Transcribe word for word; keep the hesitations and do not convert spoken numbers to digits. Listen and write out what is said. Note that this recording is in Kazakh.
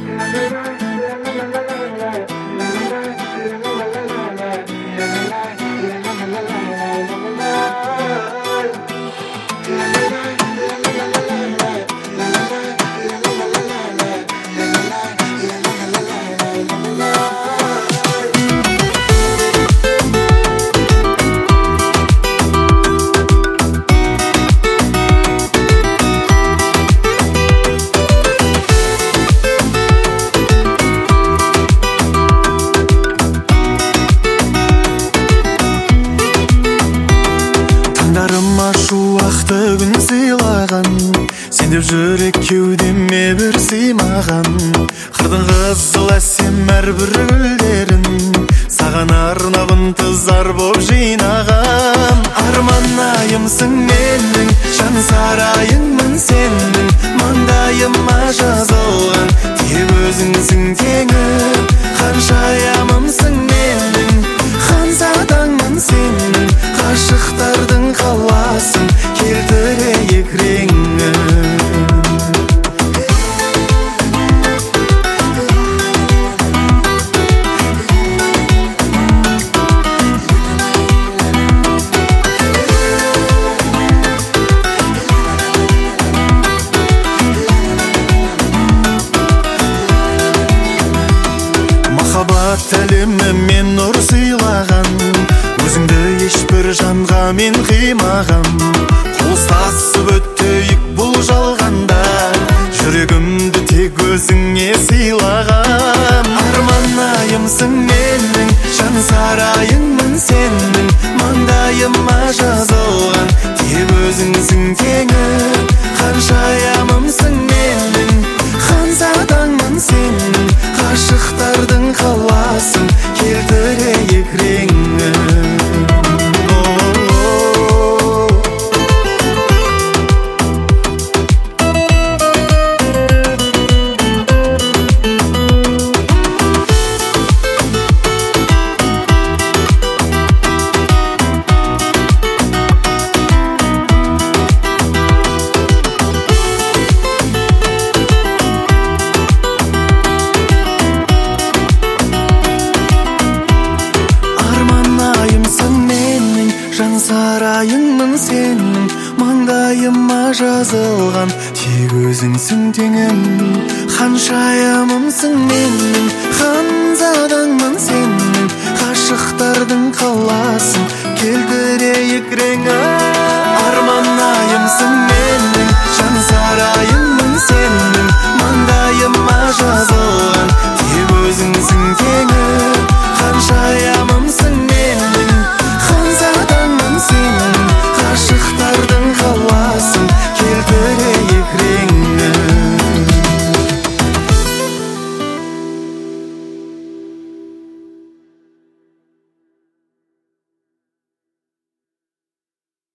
Шуақты күн сыйлаған, сен деп жүрек кеудеме бір сыймаған. Қырдың қызыл әсем әрбір гүлдерін саған арнап ынтызар боп жинаған. Арманайымсың менің, жан сарайыңмын сенің, маңдайыма жазылған тек өзіңсің теңім. Ханшайымымсың менің, ханзадаңмын сенің, ғашықтардың қаласын келтірейік реңін. Махаббат әлемі мен нұр сыйлаған, өзіңді ешбір жанға мен қимағам. Қоштасып өтейік бұл жалғанда, жүрегімді тек өзіңе сыйлағам. Арманайымсың менің, жан сарайыңмын сенің, маңдайыма жазылған тек өзіңсің теңім. Ханшайымымсың менің, ханзадаңмын сенің, ғашықтардың қаласын келтірейік реңін. Жан сарайыңмын сенің, маңдайыма жазылған тек өзіңсің теңім. Ханшайымымсың менің, ханзадаңмын сенің, ғашықтардың қаласын келтірейік реңін. Арманайымсың менің,